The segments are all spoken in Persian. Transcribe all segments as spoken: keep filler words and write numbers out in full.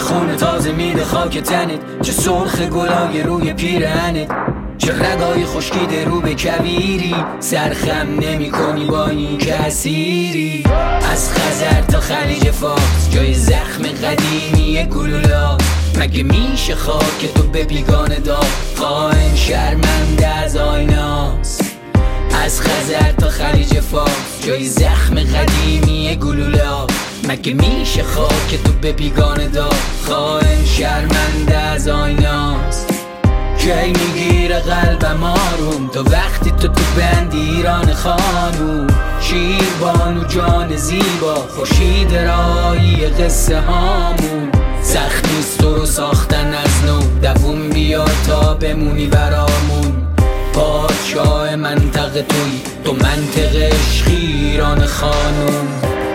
خون تازه میده خاک تنت، چه سرخ گلای روی پیرهنت، چه رگای خشکیده رو به کویری، سرخم نمی کنی با این کسیری. از خزر تا خلیج فارس جای زخم قدیمی گلولا، مگه میشه خاک تو به بیگانه داد؟ خائن شرمنده از آیناست. از خزر تا خلیج فارس جای زخم قدیمی گلولا، مگه میشه خاک تو به بیگانه داد؟ خائن شرمنده از آیناست. کی میگیره قلبم آروم تا وقتی تو تو بندی ایران خانوم، شیر بانو جان زیبا خورشید رایی قصه هامون. سخت نیست تو رو ساختن از نو، دووم بیا تا بمونی برامون. پادشاه منطقه توی تو منطق عشقی ایران خانوم.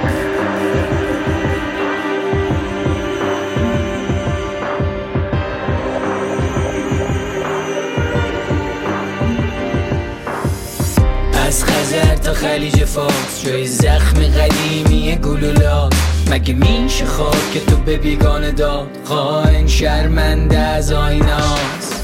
از خزر تا خلیج فارس جای زخم قدیمی گلولات، مگه میشه خاک تو به بیگانه داد؟ خائن شرمنده از آیناست.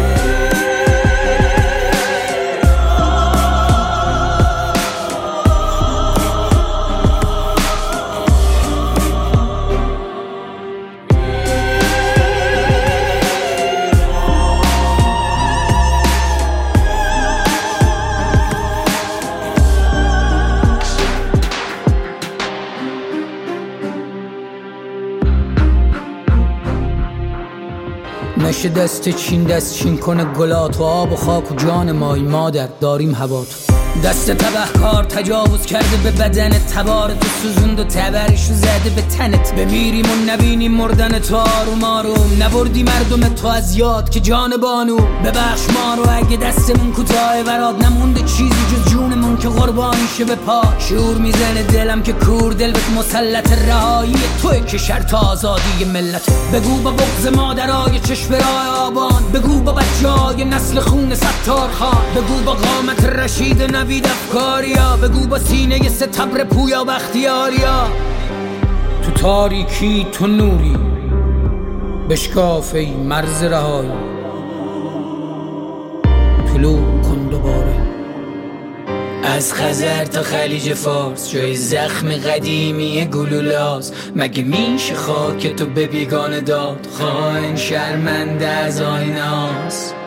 نشه دست چین دست چین کنه گلات و آب و خاک و جان مای مادر داریم هوات. دست تبهکار تجاوز کرده به بدن تبار تو، سوزوند و تبرشو زده به تنت. بمیریم و نبینیم مردن تو آروم آروم، نبردی مردم تو از یاد که جان بانو. ببخش ما رو اگه دستمون کوتاه وراد، نمونده چیزی جز جونمون که قربانی شه به پا. شور میزنه دلم که کور دل به مسلط رهایی توی که شرط آزادی ملت. بگو با بغض مادرای چشم راه آبان، بگو با بچهای نسل خون ستار خان، بگو با قامت رشید نوید افکاریا، بگو با سینه ستبر پویا بختیاریا. تو تاریکی تو نوری بشکاف ای مرز رهایی، طلوع کن دوباره. از خزر تا خلیج فارس جای زخم قدیمی گلولاست، مگه میشه خاک تو به بیگانه داد؟ خائن شرمنده از آیناست.